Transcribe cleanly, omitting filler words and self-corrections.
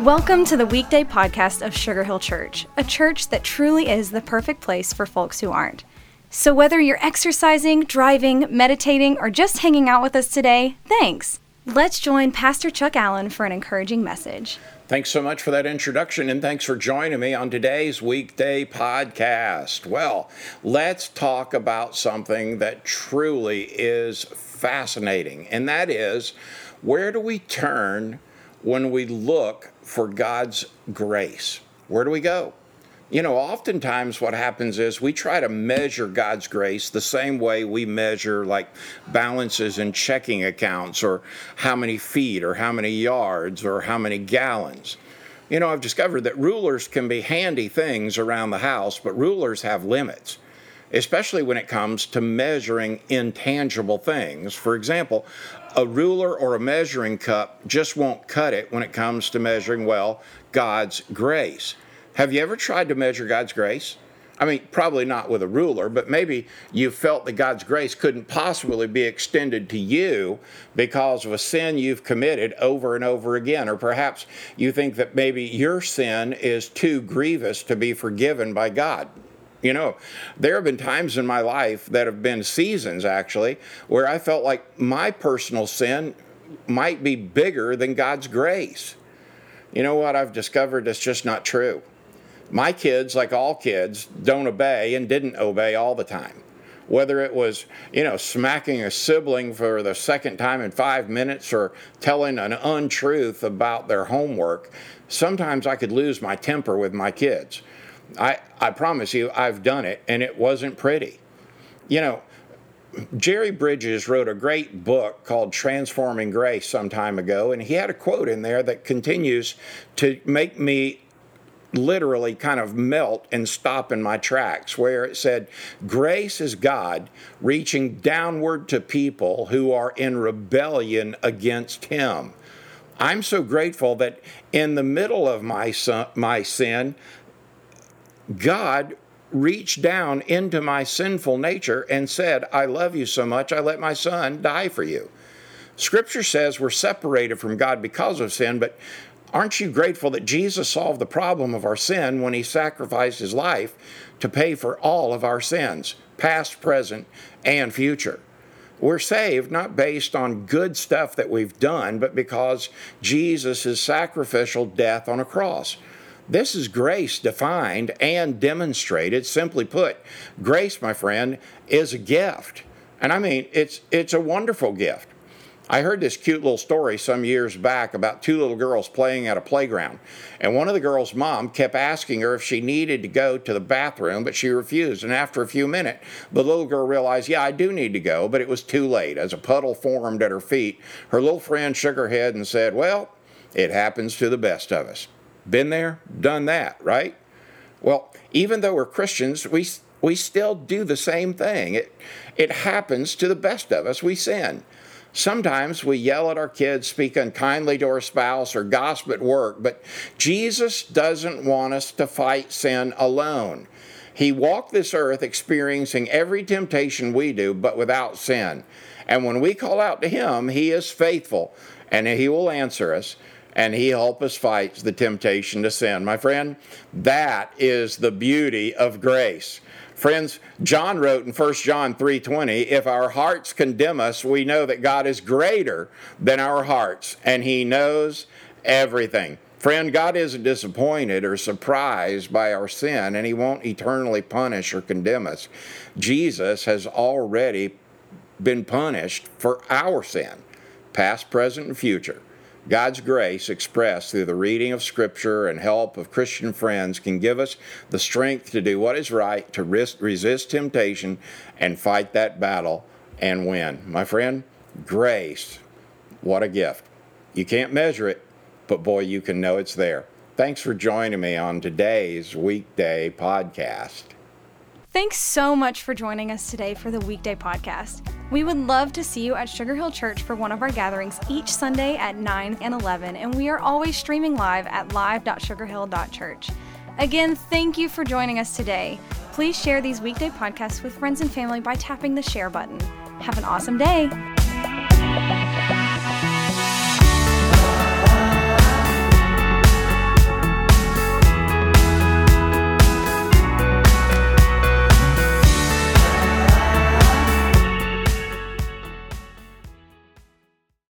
Welcome to the weekday podcast of Sugar Hill Church, a church that truly is the perfect place for folks who aren't. So whether you're exercising, driving, meditating, or just hanging out with us today, thanks. Let's join Pastor Chuck Allen for an encouraging message. Thanks so much for that introduction, and thanks for joining me on today's weekday podcast. Well, let's talk about something that truly is fascinating, and that is, where do we turn when we look for God's grace? Where do we go? You know, oftentimes what happens is we try to measure God's grace the same way we measure like balances in checking accounts, or how many feet, or how many yards, or how many gallons. You know, I've discovered that rulers can be handy things around the house, but rulers have limits, especially when it comes to measuring intangible things. For example, a ruler or a measuring cup just won't cut it when it comes to measuring, well, God's grace. Have you ever tried to measure God's grace? I mean, probably not with a ruler, but maybe you felt that God's grace couldn't possibly be extended to you because of a sin you've committed over and over again. Or perhaps you think that maybe your sin is too grievous to be forgiven by God. You know, there have been times in my life that have been seasons, actually, where I felt like my personal sin might be bigger than God's grace. You know what? I've discovered that's just not true. My kids, like all kids, don't obey and didn't obey all the time. Whether it was, smacking a sibling for the second time in 5 minutes, or telling an untruth about their homework, sometimes I could lose my temper with my kids. I promise you, I've done it, and it wasn't pretty. You know, Jerry Bridges wrote a great book called Transforming Grace some time ago, and he had a quote in there that continues to make me literally kind of melt and stop in my tracks, where it said, "Grace is God reaching downward to people who are in rebellion against Him." I'm so grateful that in the middle of my sin, God reached down into my sinful nature and said, "I love you so much, I let my son die for you." Scripture says we're separated from God because of sin, but aren't you grateful that Jesus solved the problem of our sin when He sacrificed His life to pay for all of our sins, past, present, and future? We're saved not based on good stuff that we've done, but because Jesus' sacrificial death on a cross. This is grace defined and demonstrated. Simply put, grace, my friend, is a gift. And I mean, it's a wonderful gift. I heard this cute little story some years back about two little girls playing at a playground. And one of the girls' mom kept asking her if she needed to go to the bathroom, but she refused. And after a few minutes, the little girl realized, yeah, I do need to go, but it was too late. As a puddle formed at her feet, her little friend shook her head and said, "Well, it happens to the best of us." Been there, done that, right? Well, even though we're Christians, we still do the same thing. It happens to the best of us. We sin. Sometimes we yell at our kids, speak unkindly to our spouse, or gossip at work, but Jesus doesn't want us to fight sin alone. He walked this earth experiencing every temptation we do, but without sin. And when we call out to Him, He is faithful, and He will answer us, and He'll help us fight the temptation to sin. My friend, that is the beauty of grace. Friends, John wrote in 1 John 3:20, "If our hearts condemn us, we know that God is greater than our hearts, and He knows everything." Friend, God isn't disappointed or surprised by our sin, and He won't eternally punish or condemn us. Jesus has already been punished for our sin, past, present, and future. God's grace, expressed through the reading of Scripture and help of Christian friends, can give us the strength to do what is right, to resist temptation, and fight that battle and win. My friend, grace, what a gift. You can't measure it, but boy, you can know it's there. Thanks for joining me on today's weekday podcast. Thanks so much for joining us today for the weekday podcast. We would love to see you at Sugar Hill Church for one of our gatherings each Sunday at 9 and 11, and we are always streaming live at live.sugarhill.church. Again, thank you for joining us today. Please share these weekday podcasts with friends and family by tapping the share button. Have an awesome day.